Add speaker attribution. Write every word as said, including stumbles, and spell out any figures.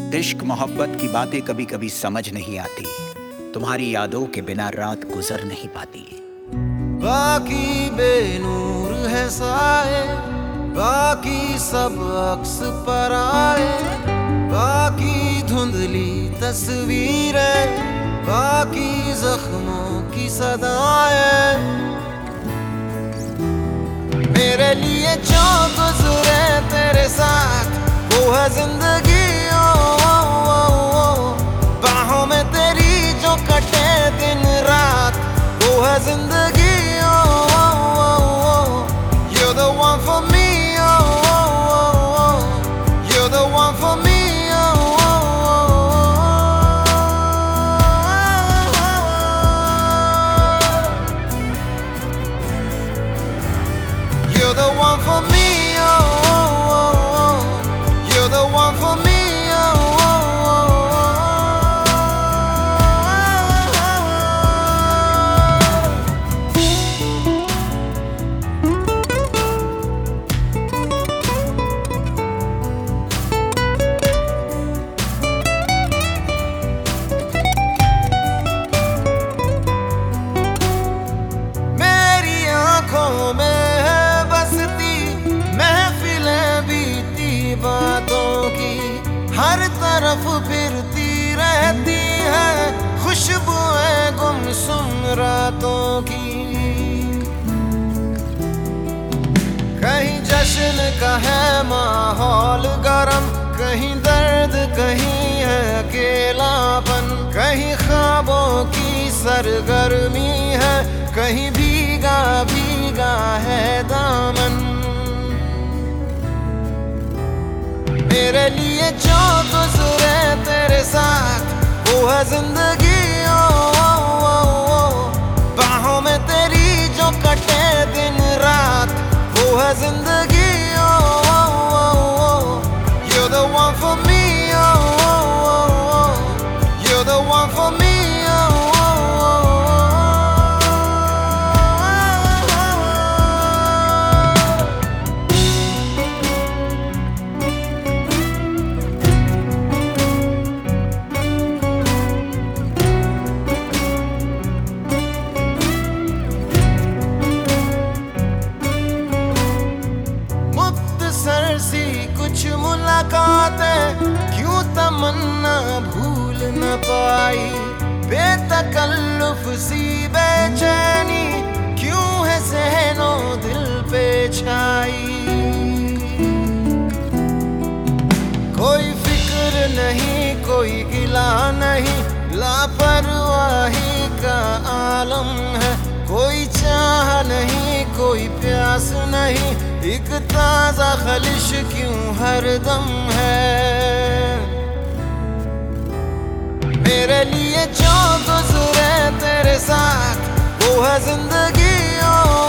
Speaker 1: इश्क मोहब्बत की बातें कभी कभी समझ नहीं आती, तुम्हारी यादों के बिना रात गुजर नहीं पाती।
Speaker 2: बाकी बेनूर है साए, बाकी सब अक्स पर आए, बाकी धुंधली तस्वीरें, बाकी जख्मों की सदाएं। मेरे लिए जो गुजरे तेरे साथ वो है जिंदगी। ओ, ओ, ओ, ओ, बाहों में तेरी जो कटे दिन रात वो है जिंदगी। ओ, ओ, ओ, ओ, you're the one for me. O, O, O, O, you're the one for me. O, O, O, you're the one for me. Oh, oh, oh, oh. You're the one for me. Oh, oh, मेरी आंखों में है बसती महफिलें बीती बातों की, हर तरफ फिरती रहती है खुशबुएं गुमसुम रातों की। कहीं जश्न का है माहौल गरम, कहीं दर्द कहीं है अकेलापन, कहीं ख्वाबों की सरगर्मी है, कहीं भीगा भीगा है दामन। मेरे लिए जो गुजरे तेरे साथ वो है जिंदगी। ओ, ओ, ओ, ओ, बाहों में तेरी जो कटे दिन रात वो है जिंदगी। ओ, ओ, ओ, ओ, you're the one for me. O, O, O, O, you're the one for me. ओ, ओ, ओ, ओ, सी कुछ मुलाकातें क्यों तमन्ना भूल न पाई, बेतकल्लुफ सी बेचैनी क्यों है ज़हनो दिल पे छाई। कोई फिक्र नहीं कोई गिला नहीं, लापरवाही का आलम है, कोई चाह नहीं कोई प्यास नहीं, एक ताजा खलिश क्यों हरदम है। मेरे लिए जो गुजरे तेरे साथ वो है जिंदगी। ओ,